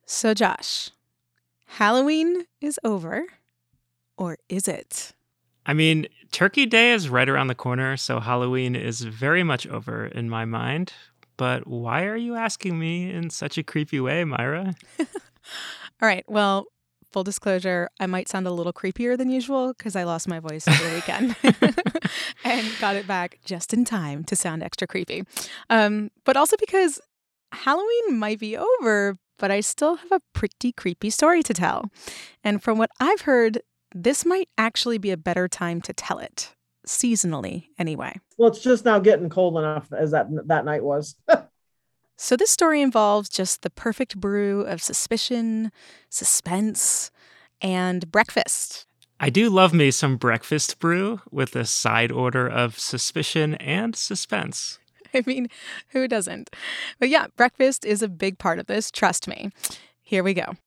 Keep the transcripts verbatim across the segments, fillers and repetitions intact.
So, Josh, Halloween is over, or is it? I mean, Turkey Day is right around the corner, so Halloween is very much over in my mind. But why are you asking me in such a creepy way, Myra? All right, well, full disclosure, I might sound a little creepier than usual because I lost my voice over the weekend and got it back just in time to sound extra creepy. Um, but also because Halloween might be over, but I still have a pretty creepy story to tell. And from what I've heard, this might actually be a better time to tell it, seasonally anyway. Well, it's just now getting cold enough as that that night was. So this story involves just the perfect brew of suspicion, suspense, and breakfast. I do love me some breakfast brew with a side order of suspicion and suspense. I mean, who doesn't? But yeah, breakfast is a big part of this, trust me. Here we go.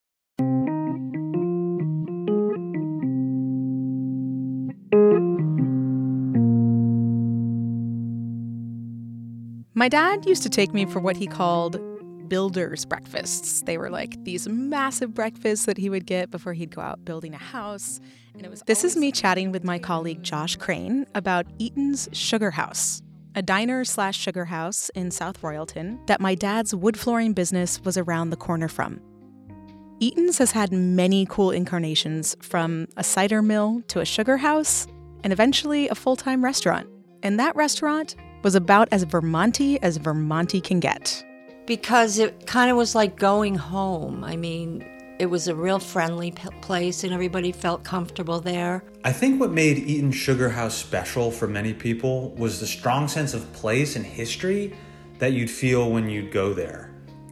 My dad used to take me for what he called builder's breakfasts. They were like these massive breakfasts that he would get before he'd go out building a house. And it was this is me chatting with my colleague Josh Crane about Eaton's Sugar House, a diner slash sugar house in South Royalton that my dad's wood flooring business was around the corner from. Eaton's has had many cool incarnations, from a cider mill to a sugar house, and eventually a full-time restaurant. And that restaurant was about as Vermonty as Vermonty can get. Because it kind of was like going home. I mean, it was a real friendly p- place and everybody felt comfortable there. I think what made Eaton Sugar House special for many people was the strong sense of place and history that you'd feel when you'd go there.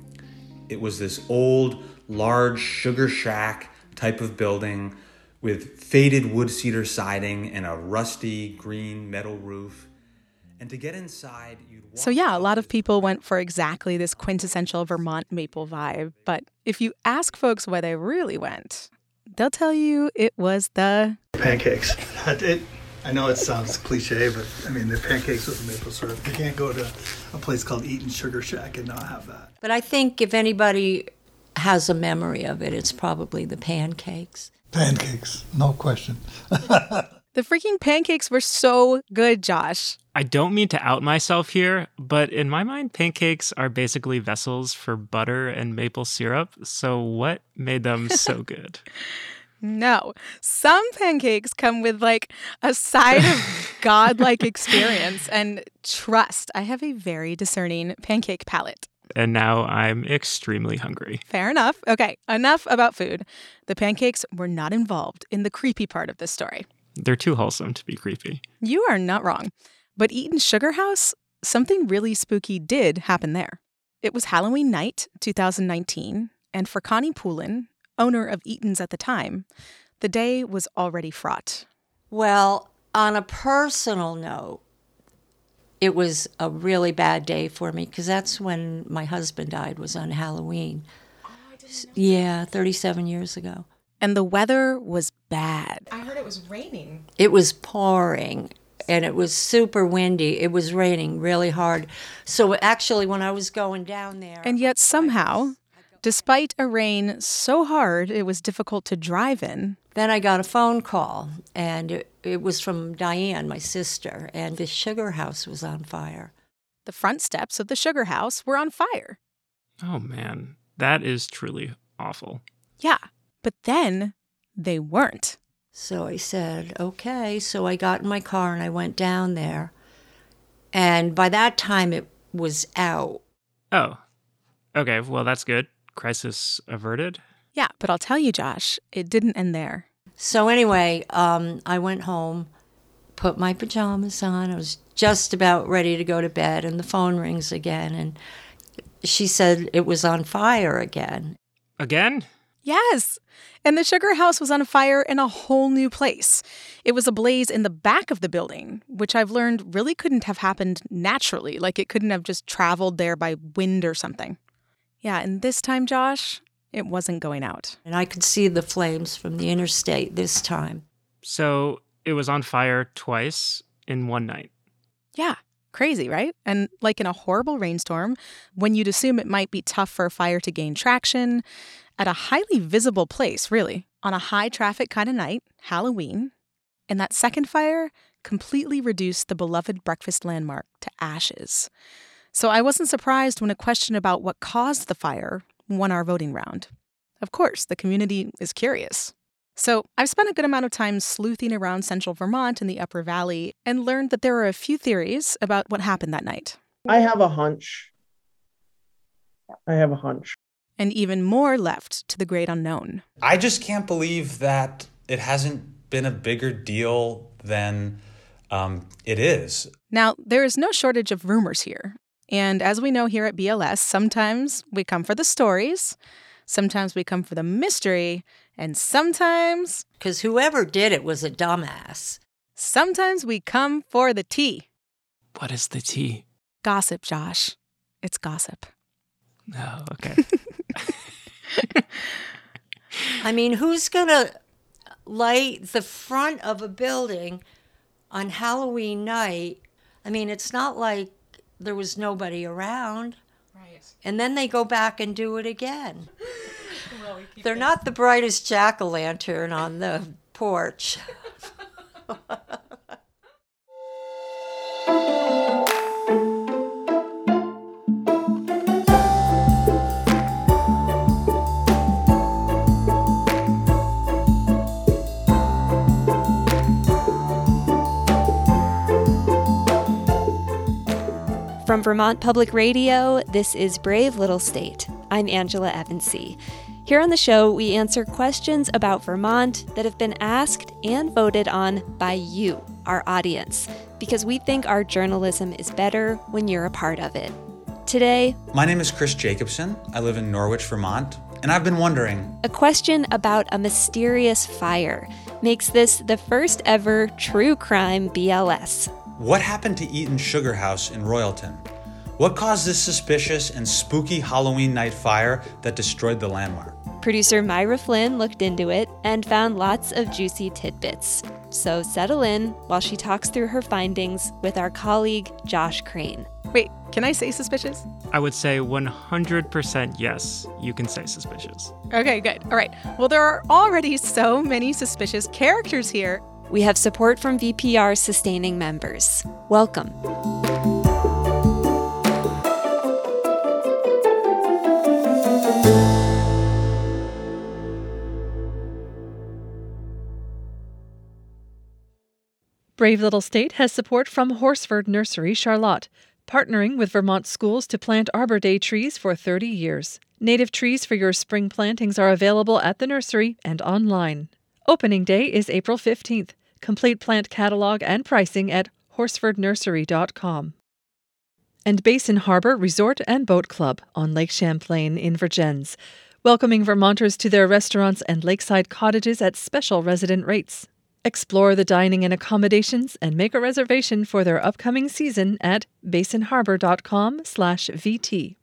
It was this old, large sugar shack type of building with faded wood cedar siding and a rusty green metal roof. And to get inside, you'd walk So yeah, a lot of people went for exactly this quintessential Vermont maple vibe. But if you ask folks where they really went, they'll tell you it was the pancakes. it, I know it sounds cliche, but I mean, the pancakes with maple syrup. You can't go to a place called Eaton Sugar Shack and not have that. But I think if anybody has a memory of it, it's probably the pancakes. Pancakes, no question. The freaking pancakes were so good, Josh. I don't mean to out myself here, but in my mind, pancakes are basically vessels for butter and maple syrup. So what made them so good? No. Some pancakes come with like a side of godlike experience and trust. I have a very discerning pancake palate. And now I'm extremely hungry. Fair enough. Okay, enough about food. The pancakes were not involved in the creepy part of this story. They're too wholesome to be creepy. You are not wrong. But Eaton's Sugar House, something really spooky did happen there. It was Halloween night, two thousand nineteen, and for Connie Poulin, owner of Eaton's at the time, the day was already fraught. Well, on a personal note, it was a really bad day for me because that's when my husband died, was on Halloween. Oh, I didn't know. Yeah, thirty-seven years ago. And the weather was bad. I heard it was raining. It was pouring, and it was super windy. It was raining really hard. So actually, when I was going down there... And yet somehow, despite a rain so hard it was difficult to drive in... Then I got a phone call, and it, it was from Diane, my sister, and the sugar house was on fire. The front steps of the sugar house were on fire. Oh man, that is truly awful. Yeah. But then they weren't. So I said, okay. So I got in my car and I went down there. And by that time, it was out. Oh, okay. Well, that's good. Crisis averted. Yeah, but I'll tell you, Josh, it didn't end there. So anyway, um, I went home, put my pajamas on. I was just about ready to go to bed, and the phone rings again. And she said it was on fire again. Again? Yes. And the sugar house was on fire in a whole new place. It was ablaze in the back of the building, which I've learned really couldn't have happened naturally, like it couldn't have just traveled there by wind or something. Yeah, and this time, Josh, it wasn't going out. And I could see the flames from the interstate this time. So it was on fire twice in one night? Yeah, Crazy, right? And like in a horrible rainstorm, when you'd assume it might be tough for a fire to gain traction, at a highly visible place, really, on a high traffic kind of night, Halloween, and that second fire completely reduced the beloved breakfast landmark to ashes. So I wasn't surprised when a question about what caused the fire won our voting round. Of course, the community is curious. So I've spent a good amount of time sleuthing around central Vermont and the Upper Valley and learned that there are a few theories about what happened that night. I have a hunch. I have a hunch. And even more left to the great unknown. I just can't believe that it hasn't been a bigger deal than um, it is. Now, there is no shortage of rumors here. And as we know here at B L S, sometimes we come for the stories, sometimes we come for the mystery, and sometimes... Because whoever did it was a dumbass. Sometimes we come for the tea. What is the tea? Gossip, Josh. It's gossip. Oh, okay. I mean, who's going to light the front of a building on Halloween night? I mean, it's not like there was nobody around. Right. And then they go back and do it again. Well, we They're not the brightest jack-o'-lantern on the porch. From Vermont Public Radio, this is Brave Little State. I'm Angela Evansy. Here on the show, we answer questions about Vermont that have been asked and voted on by you, our audience, because we think our journalism is better when you're a part of it. Today, My name is Chris Jacobson. I live in Norwich, Vermont, and I've been wondering... A question about a mysterious fire makes this the first ever true crime B L S. What happened to Eaton Sugar House in Royalton? What caused this suspicious and spooky Halloween night fire that destroyed the landmark? Producer Myra Flynn looked into it and found lots of juicy tidbits. So settle in while she talks through her findings with our colleague, Josh Crane. Wait, can I say suspicious? I would say one hundred percent yes, you can say suspicious. Okay, good. All right. Well, there are already so many suspicious characters here. We have support from V P R sustaining members. Welcome. Brave Little State has support from Horsford Nursery, Charlotte, partnering with Vermont schools to plant Arbor Day trees for thirty years. Native trees for your spring plantings are available at the nursery and online. Opening day is April fifteenth. Complete plant catalog and pricing at horsford nursery dot com. And Basin Harbor Resort and Boat Club on Lake Champlain in Vergennes, welcoming Vermonters to their restaurants and lakeside cottages at special resident rates. Explore the dining and accommodations and make a reservation for their upcoming season at basin harbor dot com slash V T.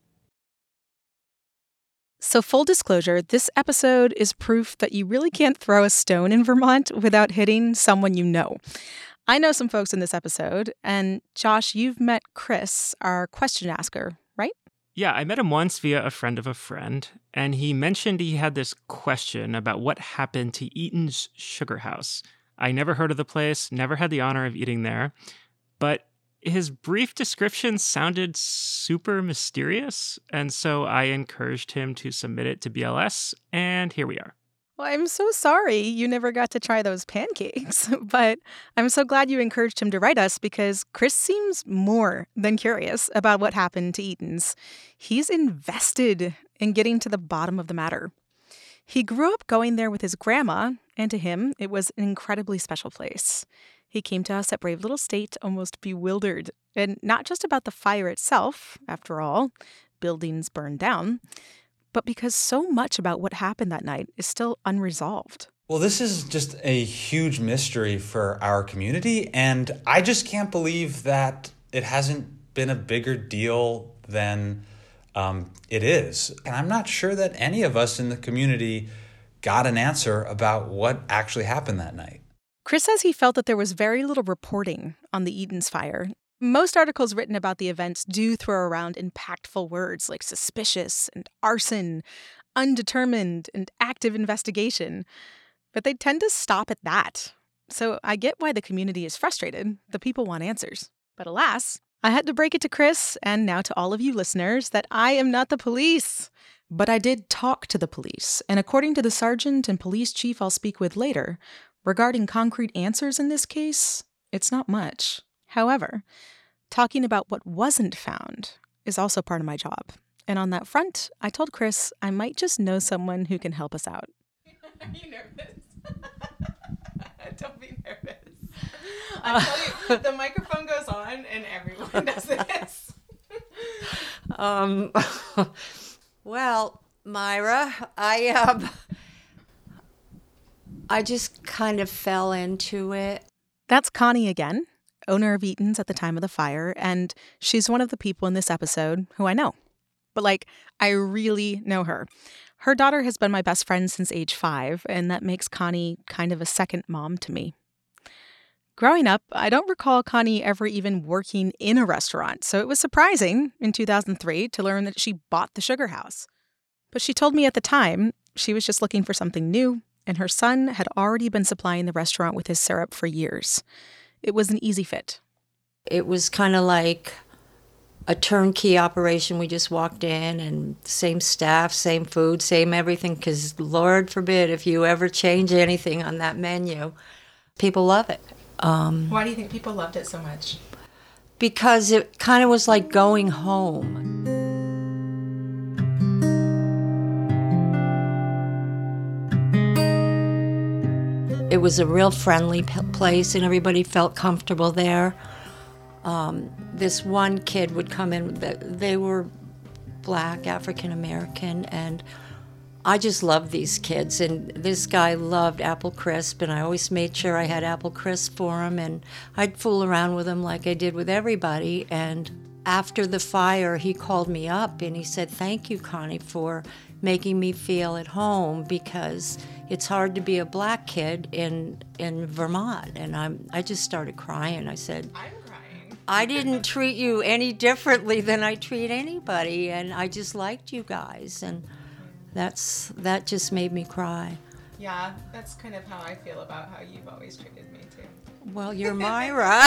So full disclosure, this episode is proof that you really can't throw a stone in Vermont without hitting someone you know. I know some folks in this episode, and Josh, you've met Chris, our question asker, right? Yeah, I met him once via a friend of a friend, and he mentioned he had this question about what happened to Eaton's Sugar House. I never heard of the place, never had the honor of eating there, but his brief description sounded super mysterious, and so I encouraged him to submit it to B L S, and here we are. Well, I'm so sorry you never got to try those pancakes, but I'm so glad you encouraged him to write us because Chris seems more than curious about what happened to Eaton's. He's invested in getting to the bottom of the matter. He grew up going there with his grandma, and to him, it was an incredibly special place. He came to us at Brave Little State almost bewildered, and not just about the fire itself, after all, buildings burned down, but because so much about what happened that night is still unresolved. Well, this is just a huge mystery for our community, and I just can't believe that it hasn't been a bigger deal than um, it is. And I'm not sure that any of us in the community got an answer about what actually happened that night. Chris says he felt that there was very little reporting on the Eaton's fire, Most articles written about the events do throw around impactful words like suspicious and arson, undetermined and active investigation, but they tend to stop at that. So I get why the community is frustrated. The people want answers. But alas, I had to break it to Chris, and now to all of you listeners, that I am not the police. But I did talk to the police, and according to the sergeant and police chief I'll speak with later, regarding concrete answers in this case, it's not much. However, talking about what wasn't found is also part of my job. And on that front, I told Chris I might just know someone who can help us out. Are you nervous? Don't be nervous. I tell you, the microphone goes on and everyone does this. um, well, Myra, I um, I just kind of fell into it. That's Connie again, owner of Eaton's at the time of the fire, and she's one of the people in this episode who I know. But, like, I really know her. Her daughter has been my best friend since age five, and that makes Connie kind of a second mom to me. Growing up, I don't recall Connie ever even working in a restaurant, so it was surprising in two thousand three to learn that she bought the Sugar House. But she told me at the time she was just looking for something new, and her son had already been supplying the restaurant with his syrup for years. It was an easy fit. It was kind of like a turnkey operation. We just walked in and same staff, same food, same everything, because Lord forbid if you ever change anything on that menu, people love it. Um, Why do you think people loved it so much? Because it kind of was like going home. It was a real friendly p- place and everybody felt comfortable there. Um, this one kid would come in, they were black, African American, and I just loved these kids. And this guy loved Apple Crisp, and I always made sure I had Apple Crisp for him, and I'd fool around with him like I did with everybody. And after the fire, he called me up and he said, "Thank you, Connie, for making me feel at home, because it's hard to be a black kid in in Vermont." And I'm I just started crying. I said, I'm crying. I didn't treat you any differently than I treat anybody, and I just liked you guys, and that's that just made me cry. Yeah, that's kind of how I feel about how you've always treated me too. Well, you're Myra.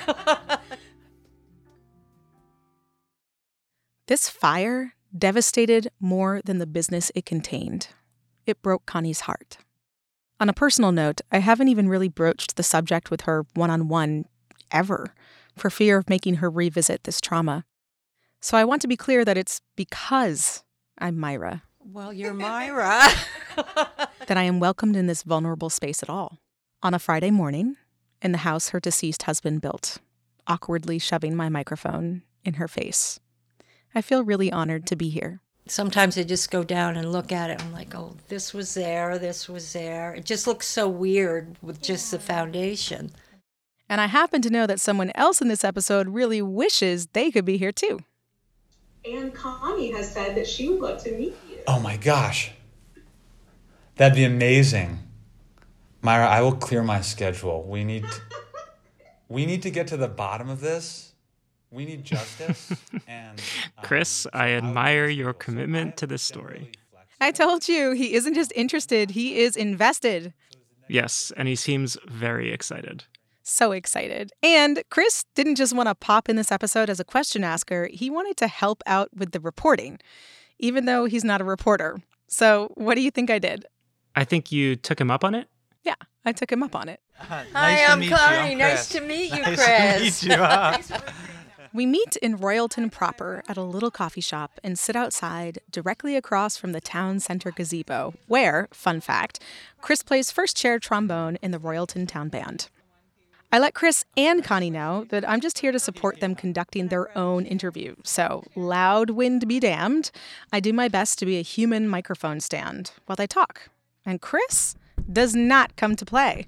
This fire devastated more than the business it contained. It broke Connie's heart. On a personal note, I haven't even really broached the subject with her one-on-one ever, for fear of making her revisit this trauma. So I want to be clear that it's because I'm Myra. Well, you're Myra. that I am welcomed in this vulnerable space at all. On a Friday morning, in the house her deceased husband built, awkwardly shoving my microphone in her face. I feel really honored to be here. Sometimes I just go down and look at it. I'm like, oh, this was there, this was there. It just looks so weird with just the foundation. And I happen to know that someone else in this episode really wishes they could be here too. And Connie has said that she would love to meet you. Oh my gosh. That'd be amazing. Myra, I will clear my schedule. We need to, we need to get to the bottom of this. We need justice. and um, Chris, I admire your commitment to this story. I told you, he isn't just interested, he is invested. Yes, and he seems very excited. So excited. And Chris didn't just want to pop in this episode as a question asker, he wanted to help out with the reporting, even though he's not a reporter. So what do you think I did? I think you took him up on it? Yeah, I took him up on it. Uh, nice Hi, I'm Connie. Nice to meet you, nice Chris. To meet you. Huh? We meet in Royalton proper at a little coffee shop and sit outside directly across from the town center gazebo, where, fun fact, Chris plays first chair trombone in the Royalton Town Band. I let Chris and Connie know that I'm just here to support them conducting their own interview. So, loud wind be damned, I do my best to be a human microphone stand while they talk. And Chris does not come to play.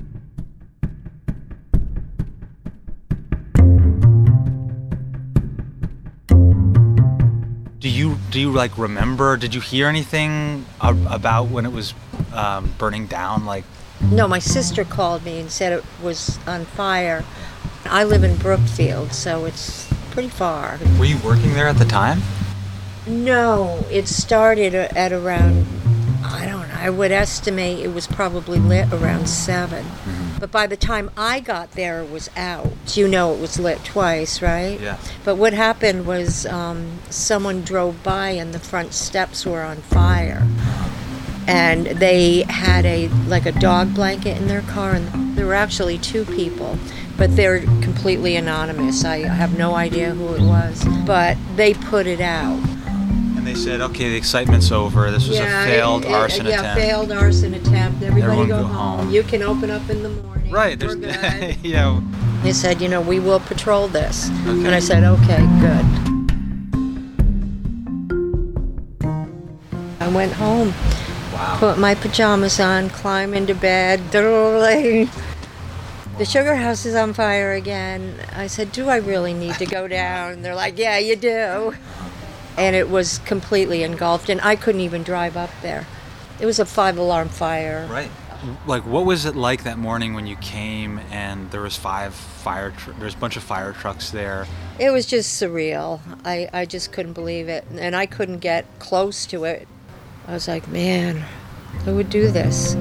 Do you do you like remember? Did you hear anything about when it was um, burning down? Like, No, my sister called me and said it was on fire. I live in Brookfield, so it's pretty far. Were you working there at the time? No, it started at around, I don't know, I would estimate it was probably lit around seven. Mm-hmm. But by the time I got there, it was out. You know it was lit twice, right? Yeah. But what happened was um, someone drove by and the front steps were on fire. And they had a like a dog blanket in their car, and there were actually two people, but they're completely anonymous. I have no idea who it was, but they put it out. And they said, okay, the excitement's over. This was yeah, a failed it, it, arson yeah, attempt. Yeah, failed arson attempt. Everybody Everyone go, go home. home. You can open up in the morning. Right. We're good. Yeah. They said, you know, we will patrol this. Okay. And I said, okay, good. I went home. Wow. Put my pajamas on, climb into bed. The sugar house is on fire again. I said, do I really need to go down? They're like, yeah, you do. And it was completely engulfed, and I couldn't even drive up there. It was a five-alarm fire. Right. Like, what was it like that morning when you came and there was five fire, tr- there's a bunch of fire trucks there? It was just surreal. I, I just couldn't believe it, and I couldn't get close to it. I was like, man, who would do this?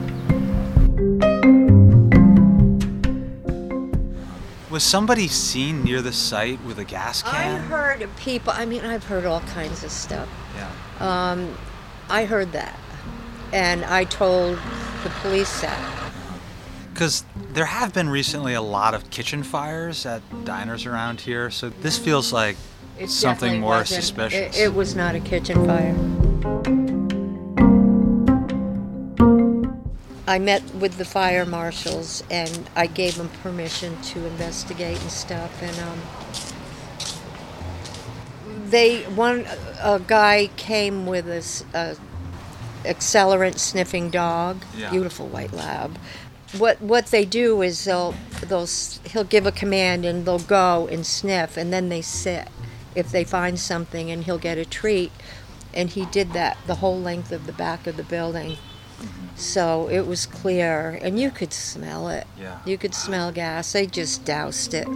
Was somebody seen near the site with a gas can? I heard of people, I mean, I've heard all kinds of stuff. Yeah. Um, I heard that, and I told the police that. Because there have been recently a lot of kitchen fires at diners around here, so this feels like It something definitely more wasn't- suspicious. It, it was not a kitchen fire. I met with the fire marshals, and I gave them permission to investigate and stuff. And um, they one a guy came with a, s- a accelerant sniffing dog, Yeah. beautiful white lab. What what they do is they'll they'll s- he'll give a command and they'll go and sniff, and then they sit if they find something, and he'll get a treat. And he did that the whole length of the back of the building. So it was clear, and you could smell it. Yeah. You could smell gas. They just doused it.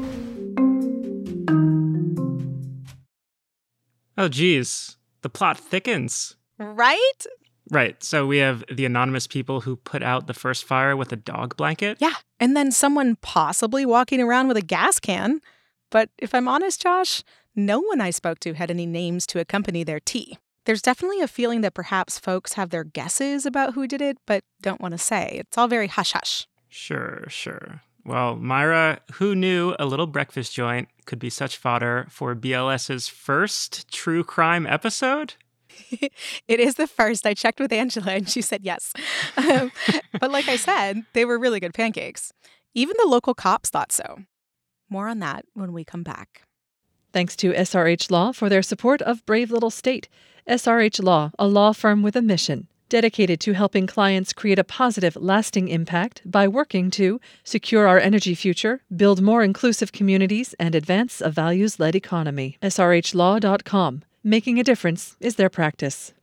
Oh, geez. The plot thickens. Right? Right. So we have the anonymous people who put out the first fire with a dog blanket. Yeah. And then someone possibly walking around with a gas can. But if I'm honest, Josh, no one I spoke to had any names to accompany their tea. There's definitely a feeling that perhaps folks have their guesses about who did it, but don't want to say. It's all very hush-hush. Sure, sure. Well, Myra, who knew a little breakfast joint could be such fodder for BLS's first true crime episode? It is the first. I checked with Angela, and she said yes. Um, but like I said, they were really good pancakes. Even the local cops thought so. More on that when we come back. Thanks to S R H Law for their support of Brave Little State. S R H Law, a law firm with a mission dedicated to helping clients create a positive, lasting impact by working to secure our energy future, build more inclusive communities, and advance a values-led economy. S R H law dot com. Making a difference is their practice.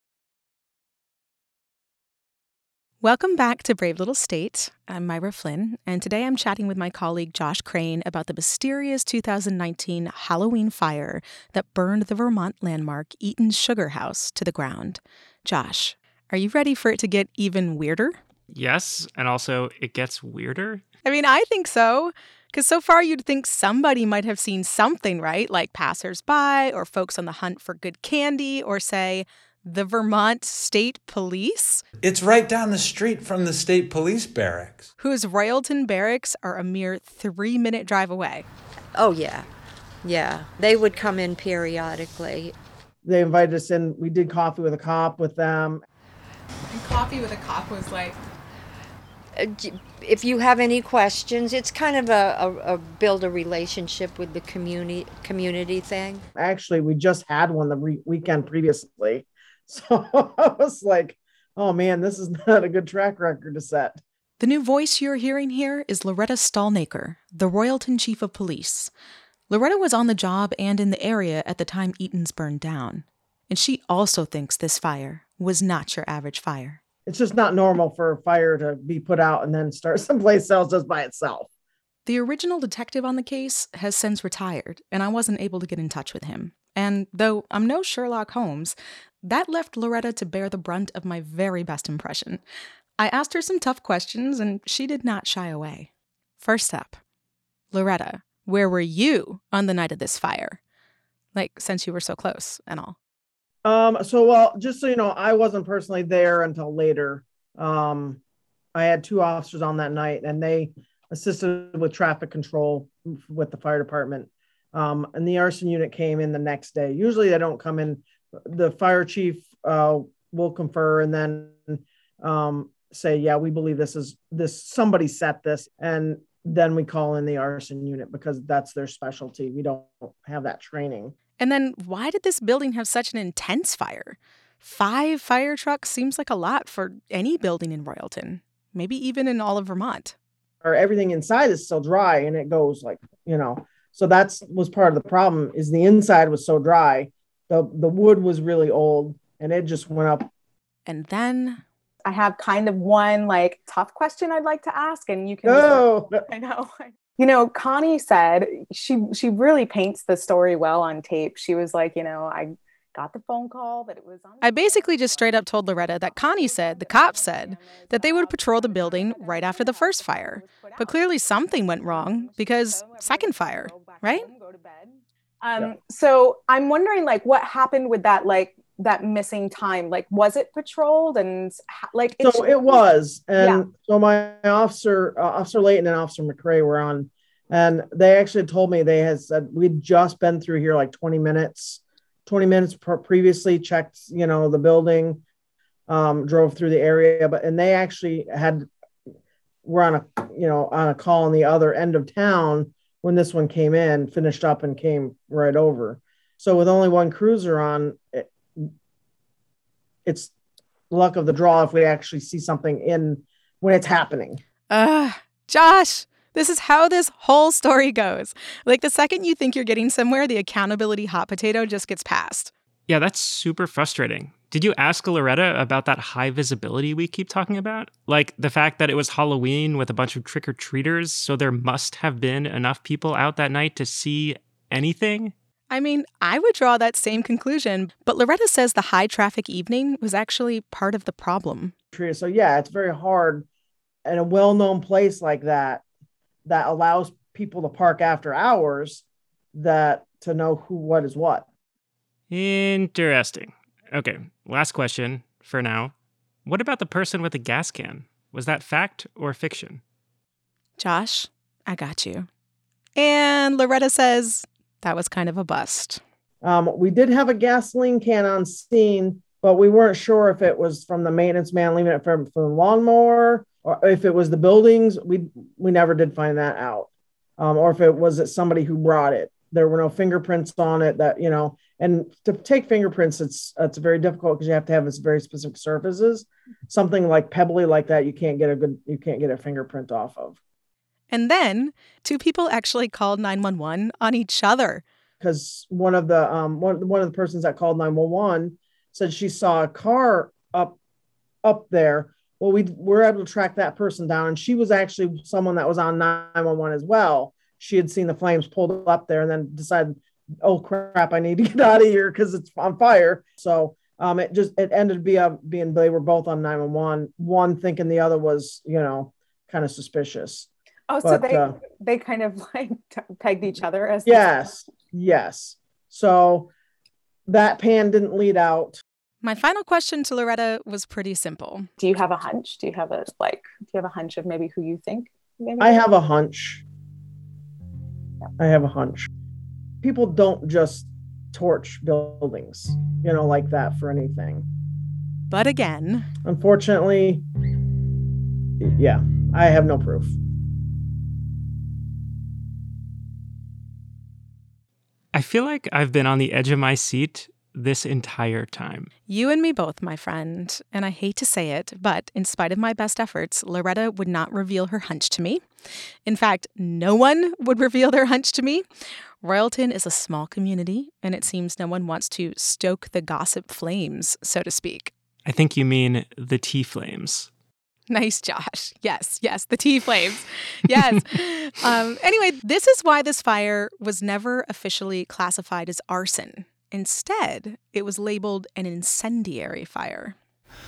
Welcome back to Brave Little State. I'm Myra Flynn, and today I'm chatting with my colleague Josh Crane about the mysterious two thousand nineteen Halloween fire that burned the Vermont landmark Eaton's Sugar House to the ground. Josh, are you ready for it to get even weirder? Yes, and also it gets weirder. I mean, I think so. Because so far you'd think somebody might have seen something, right? Like passersby or folks on the hunt for good candy, or say, the Vermont State Police, It's right down the street from the state police barracks. whose Royalton barracks are a mere three-minute drive away. Oh, yeah. Yeah. They would come in periodically. They invited us in. We did coffee with a cop with them. And coffee with a cop was like, Uh, d- If you have any questions, it's kind of a, a, a build a relationship with the community community thing. Actually, we just had one the re- weekend previously. So I was like, oh man, this is not a good track record to set. The new voice you're hearing here is Loretta Stallnaker, the Royalton Chief of Police. Loretta was on the job and in the area at the time Eaton's burned down. And she also thinks this fire was not your average fire. it's just not normal for a fire to be put out and then start someplace else just by itself. The original detective on the case has since retired, and I wasn't able to get in touch with him. And though I'm no Sherlock Holmes, that left Loretta to bear the brunt of my very best impression. I asked her some tough questions, and she did not shy away. First up, Loretta, where were you on the night of this fire? Like, since you were so close and all. Um, so, well, just so you know, I wasn't personally there until later. Um, I had two officers on that night, and they assisted with traffic control with the fire department. Um, and the arson unit came in the next day. Usually they don't come in. The fire chief uh, will confer and then um, say, yeah, we believe this is this, somebody set this. And then we call in the arson unit because that's their specialty. We don't have that training. And then why did this building have such an intense fire? Five fire trucks seems like a lot for any building in Royalton, maybe even in all of Vermont. Or everything inside is still dry and it goes like, you know, so that's was part of the problem is the inside was so dry. The the wood was really old and it just went up. And then I have kind of one like tough question I'd like to ask, and you can. Oh, just, I know. You know, Connie said she she really paints the story well on tape. She was like, you know, I got the phone call, but it was on. I basically just straight up told Loretta that Connie said, the cops said, that they would patrol the building right after the first fire. But clearly something went wrong because second fire, right? Um. Yeah. So I'm wondering, like, what happened with that, like, that missing time? Like, was it patrolled and like? It so it was, and yeah. so my officer, uh, Officer Layton and Officer McRae were on, and they actually told me they had said we'd just been through here like twenty minutes. twenty minutes per- previously checked, you know, the building, um, drove through the area, but, and they actually had, were on a, you know, on a call on the other end of town when this one came in, finished up and came right over. So with only one cruiser on, it, it's luck of the draw if we actually see something in when it's happening. Uh, Josh, this is how this whole story goes. Like, the second you think you're getting somewhere, the accountability hot potato just gets passed. Yeah, that's super frustrating. Did you ask Loretta about that high visibility we keep talking about? Like the fact that it was Halloween with a bunch of trick-or-treaters, so there must have been enough people out that night to see anything? I mean, I would draw that same conclusion, but Loretta says the high traffic evening was actually part of the problem. So yeah, it's very hard in a well-known place like that, that allows people to park after hours, that to know who, what is what. Interesting. Okay, last question for now. What about the person with the gas can? Was that fact or fiction? Josh, I got you. And Loretta says that was kind of a bust. Um, we did have a gasoline can on scene, but we weren't sure if it was from the maintenance man leaving it from, from the lawnmower, or if it was the buildings. We we never did find that out. Um, or if it was it somebody who brought it. There were no fingerprints on it that, you know, and to take fingerprints, it's it's very difficult because you have to have this very specific surfaces. Something like pebbly like that, you can't get a good, you can't get a fingerprint off of. And then two people actually called nine one one on each other. Because one of the um one, one of the persons that called nine one one said she saw a car up up there. Well, we were able to track that person down, and she was actually someone that was on nine one one as well. She had seen the flames pulled up there and then decided, oh crap, I need to get out of here because it's on fire. So um, it just, it ended up being, being, they were both on nine one one, one thinking the other was, you know, kind of suspicious. Oh, but, so they, uh, they kind of like t- pegged each other as. Yes. Yes. So that pan didn't lead out. My final question to Loretta was pretty simple. Do you have a hunch? Do you have a, like, do you have a hunch of maybe who you think? Maybe? I have a hunch. I have a hunch. People don't just torch buildings, you know, like that for anything. But again, unfortunately, yeah, I have no proof. I feel like I've been on the edge of my seat this entire time. You and me both, my friend. And I hate to say it, but in spite of my best efforts, Loretta would not reveal her hunch to me. In fact, no one would reveal their hunch to me. Royalton is a small community, and it seems no one wants to stoke the gossip flames, so to speak. I think you mean the tea flames. Nice, Josh. Yes, yes, the tea flames. Yes. um, anyway, this is why this fire was never officially classified as arson. Instead, it was labeled an incendiary fire.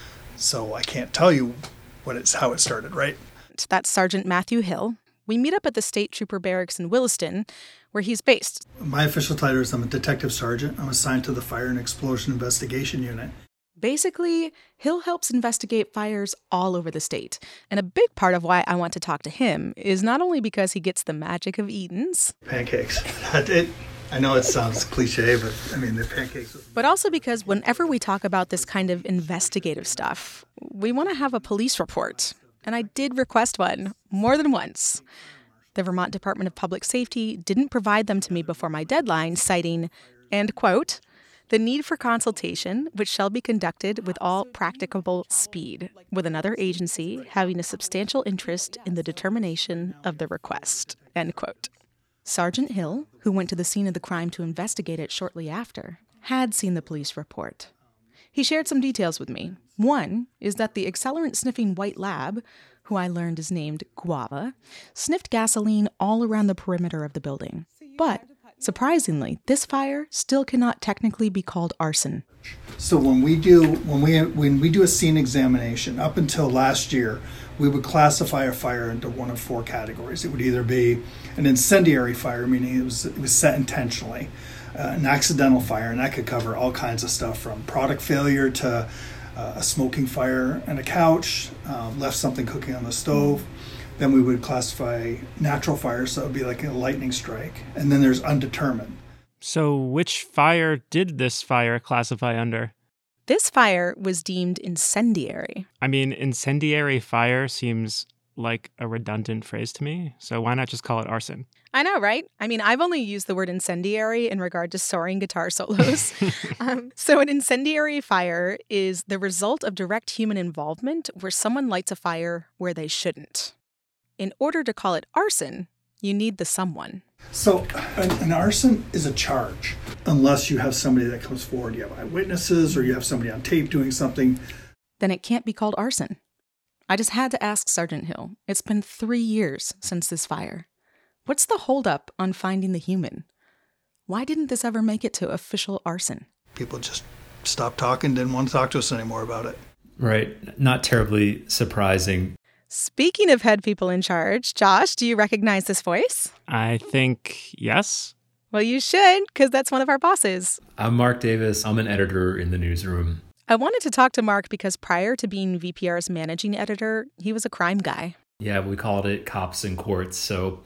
So I can't tell you what it's how it started, right? That's Sergeant Matthew Hill. We meet up at the State Trooper Barracks in Williston, where he's based. My official title is I'm a detective sergeant. I'm assigned to the Fire and Explosion Investigation Unit. Basically, Hill helps investigate fires all over the state. And a big part of why I want to talk to him is not only because he gets the magic of Eaton's. Pancakes. it, I know it sounds cliche, but I mean, they're pancakes. But also because whenever we talk about this kind of investigative stuff, we want to have a police report. And I did request one more than once. The Vermont Department of Public Safety didn't provide them to me before my deadline, citing, and quote, the need for consultation, which shall be conducted with all practicable speed, with another agency having a substantial interest in the determination of the request, end quote. Sergeant Hill, who went to the scene of the crime to investigate it shortly after, had seen the police report. He shared some details with me. One is that the accelerant-sniffing white lab, who I learned is named Guava, sniffed gasoline all around the perimeter of the building. But surprisingly, this fire still cannot technically be called arson. So when we do when we when we do a scene examination, up until last year, we would classify a fire into one of four categories. It would either be an incendiary fire, meaning it was it was set intentionally, uh, an accidental fire, and that could cover all kinds of stuff from product failure to uh, a smoking fire in a couch, uh, left something cooking on the stove. Then we would classify natural fires, so it would be like a lightning strike. And then there's undetermined. So which fire did this fire classify under? This fire was deemed incendiary. I mean, incendiary fire seems like a redundant phrase to me, so why not just call it arson? I know, right? I mean, I've only used the word incendiary in regard to soaring guitar solos. um, so an incendiary fire is the result of direct human involvement where someone lights a fire where they shouldn't. In order to call it arson, you need the someone. So an, an arson is a charge, unless you have somebody that comes forward, you have eyewitnesses, or you have somebody on tape doing something. Then it can't be called arson. I just had to ask Sergeant Hill. It's been three years since this fire. What's the holdup on finding the human? Why didn't this ever make it to official arson? People just stopped talking, didn't want to talk to us anymore about it. Right. Not terribly surprising. Speaking of head people in charge, Josh, do you recognize this voice? I think yes. Well, you should, because that's one of our bosses. I'm Mark Davis. I'm an editor in the newsroom. I wanted to talk to Mark because prior to being V P R's managing editor, he was a crime guy. Yeah, we called it cops and courts. So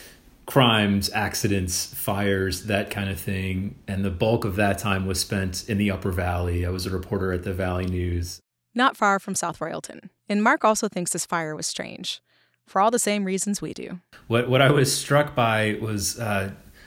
crimes, accidents, fires, that kind of thing. And the bulk of that time was spent in the Upper Valley. I was a reporter at the Valley News. Not far from South Royalton. And Mark also thinks this fire was strange, for all the same reasons we do. What what I was struck by was, uh,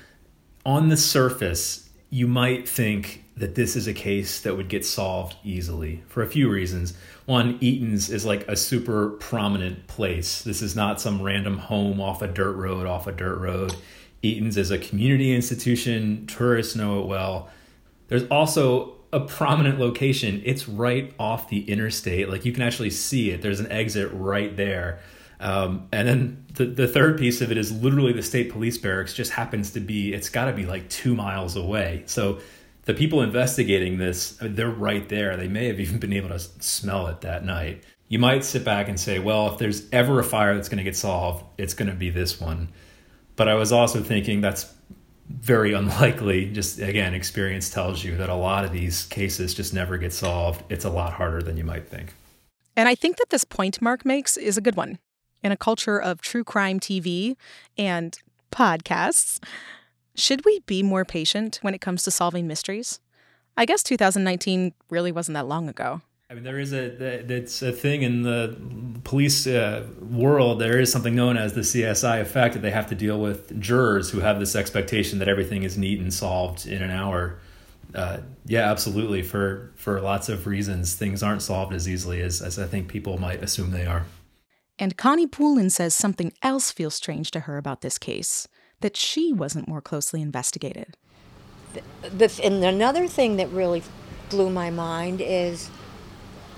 on the surface, you might think that this is a case that would get solved easily for a few reasons. One, Eaton's is like a super prominent place. This is not some random home off a dirt road, off a dirt road. Eaton's is a community institution. Tourists know it well. There's also a prominent location. It's right off the interstate. Like you can actually see it. There's an exit right there. Um, and then the, the third piece of it is literally the state police barracks just happens to be, it's got to be like two miles away. So the people investigating this, they're right there. They may have even been able to smell it that night. You might sit back and say, well, if there's ever a fire that's going to get solved, it's going to be this one. But I was also thinking that's very unlikely. Just again, experience tells you that a lot of these cases just never get solved. It's a lot harder than you might think. And I think that this point Mark makes is a good one. In a culture of true crime T V and podcasts, should we be more patient when it comes to solving mysteries? I guess two thousand nineteen really wasn't that long ago. I mean, there is a, it's a thing in the police uh, world. There is something known as the C S I effect, that they have to deal with jurors who have this expectation that everything is neat and solved in an hour. Uh, yeah, absolutely. For, for lots of reasons, things aren't solved as easily as, as I think people might assume they are. And Connie Poulin says something else feels strange to her about this case, that she wasn't more closely investigated. The, the, and another thing that really blew my mind is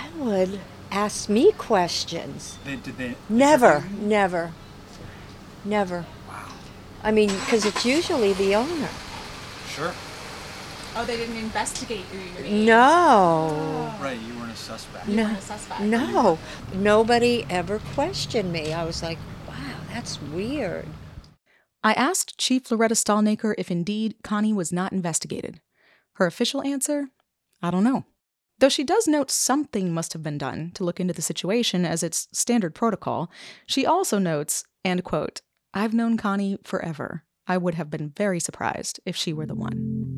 landlord asked me questions. They, did they? Never, never, never. Wow. I mean, because it's usually the owner. Sure. Oh, they didn't investigate you, you mean? No. Right, you weren't a suspect. You No. weren't a suspect. No. Nobody ever questioned me. I was like, wow, that's weird. I asked Chief Loretta Stallnaker if indeed Connie was not investigated. Her official answer? I don't know. Though she does note something must have been done to look into the situation as it's standard protocol, she also notes, and quote, I've known Connie forever. I would have been very surprised if she were the one.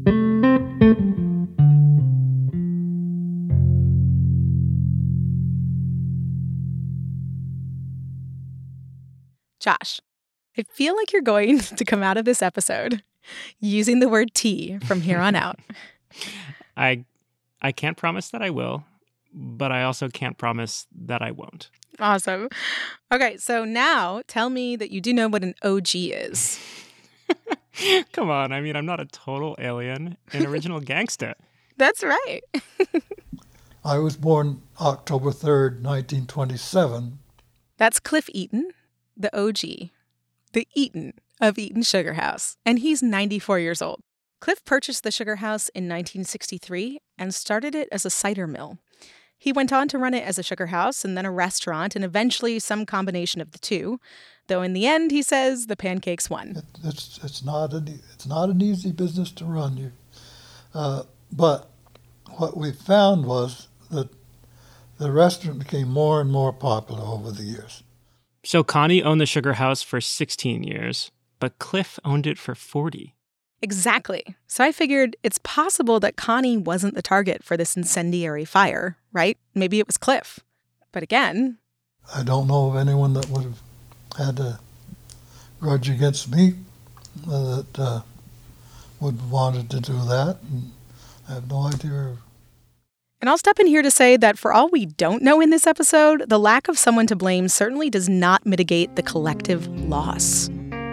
Josh, I feel like you're going to come out of this episode using the word tea from here on out. I I can't promise that I will, but I also can't promise that I won't. Awesome. Okay, so now tell me that you do know what an O G is. Come on, I mean, I'm not a total alien, an original gangsta. That's right. I was born October third, nineteen twenty-seven. That's Cliff Eaton, the O G, the Eaton of Eaton Sugar House, and he's ninety-four years old. Cliff purchased the sugar house in nineteen sixty-three and started it as a cider mill. He went on to run it as a sugar house and then a restaurant and eventually some combination of the two, though in the end, he says, the pancakes won. It, it's it's not an it's not an easy business to run. You, uh, but what we found was that the restaurant became more and more popular over the years. So Connie owned the sugar house for sixteen years, but Cliff owned it for forty. Exactly. So I figured it's possible that Connie wasn't the target for this incendiary fire, right? Maybe it was Cliff. But again, I don't know of anyone that would have had a grudge against me uh, that uh, would have wanted to do that. And I have no idea. And I'll step in here to say that for all we don't know in this episode, the lack of someone to blame certainly does not mitigate the collective loss.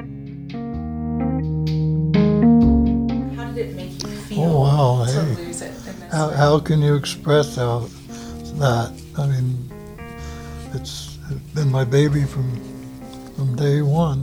How did it make you feel Oh, wow, to hey. lose it in this How, way? how can you express how, that? I mean, it's been my baby from from day one.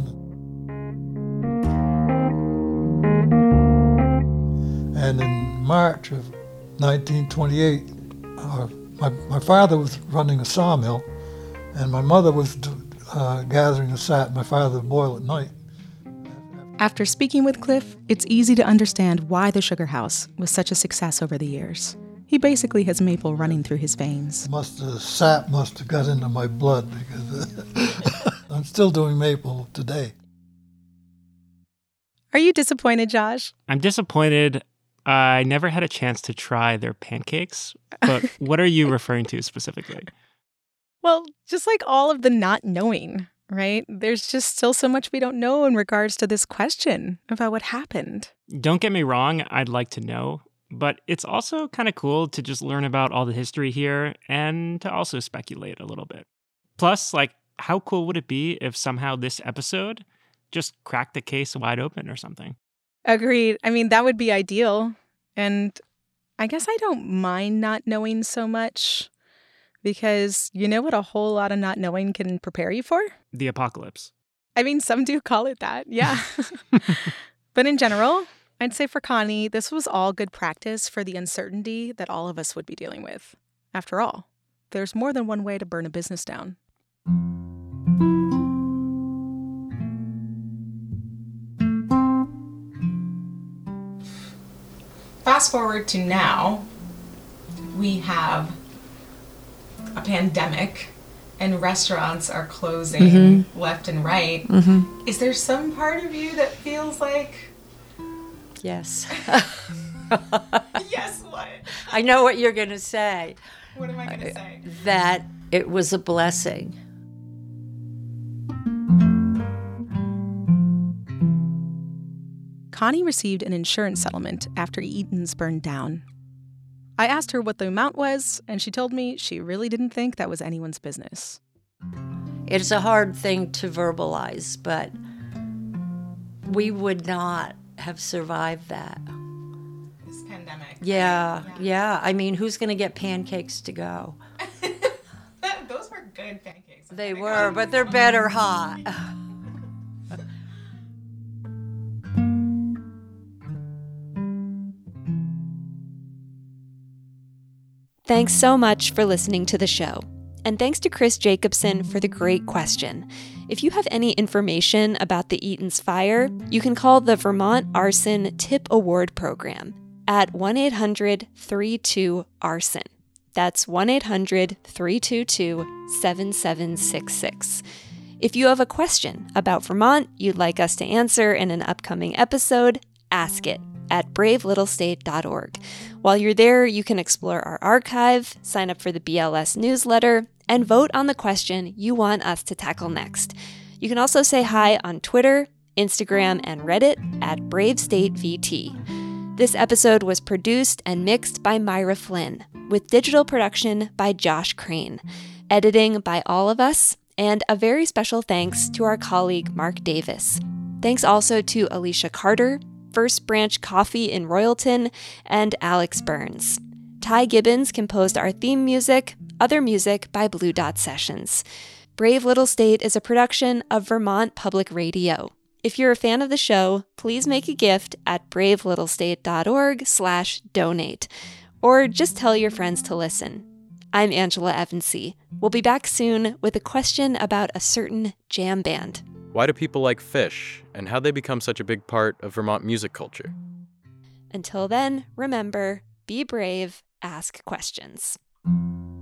And in March of nineteen twenty-eight, uh, my, my father was running a sawmill, and my mother was uh, gathering the sap. My father would boil at night. After speaking with Cliff, it's easy to understand why the sugar house was such a success over the years. He basically has maple running through his veins. Must the sap must have got into my blood because I'm still doing maple today. Are you disappointed, Josh? I'm disappointed. I never had a chance to try their pancakes, but what are you referring to specifically? Well, just like all of the not knowing, right? There's just still so much we don't know in regards to this question about what happened. Don't get me wrong, I'd like to know, but it's also kind of cool to just learn about all the history here and to also speculate a little bit. Plus, like, how cool would it be if somehow this episode just cracked the case wide open or something? Agreed. I mean, that would be ideal. And I guess I don't mind not knowing so much because you know what a whole lot of not knowing can prepare you for? The apocalypse. I mean, some do call it that, yeah. But in general, I'd say for Connie, this was all good practice for the uncertainty that all of us would be dealing with. After all, there's more than one way to burn a business down. Fast forward to now, we have a pandemic and restaurants are closing Mm-hmm. left and right. Mm-hmm. Is there some part of you that feels like, Yes. yes, what? I know what you're going to say. What am I going to say? That it was a blessing. Connie received an insurance settlement after Eaton's burned down. I asked her what the amount was, and she told me she really didn't think that was anyone's business. It's a hard thing to verbalize, but we would not have survived that. This pandemic. Yeah, Yeah. yeah. I mean, who's going to get pancakes to go? good pancakes. They were, but they're better hot. Thanks so much for listening to the show. And thanks to Chris Jacobson for the great question. If you have any information about the Eaton's fire, you can call the Vermont Arson Tip Award Program at one eight hundred three two arson. That's one eight hundred three two two seven seven six six. If you have a question about Vermont you'd like us to answer in an upcoming episode, ask it at brave little state dot org. While you're there, you can explore our archive, sign up for the B L S newsletter, and vote on the question you want us to tackle next. You can also say hi on Twitter, Instagram, and Reddit at Brave State V T. This episode was produced and mixed by Myra Flynn, with digital production by Josh Crane, editing by all of us, and a very special thanks to our colleague Mark Davis. Thanks also to Alicia Carter, First Branch Coffee in Royalton, and Alex Burns. Ty Gibbons composed our theme music, other music by Blue Dot Sessions. Brave Little State is a production of Vermont Public Radio. If you're a fan of the show, please make a gift at brave little state dot org slash donate, or just tell your friends to listen. I'm Angela Evansy. We'll be back soon with a question about a certain jam band. Why do people like Phish, and how they become such a big part of Vermont music culture? Until then, remember, be brave, ask questions.